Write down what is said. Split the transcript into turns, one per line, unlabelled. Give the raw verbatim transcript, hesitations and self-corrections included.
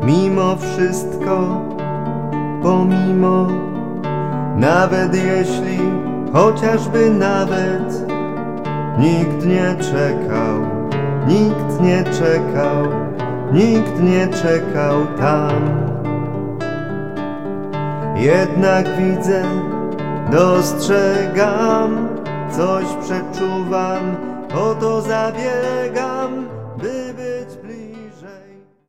Mimo wszystko, pomimo, nawet jeśli, chociażby nawet, nikt nie czekał, nikt nie czekał, nikt nie czekał tam. Jednak widzę, dostrzegam, coś przeczuwam, o to zabiegam.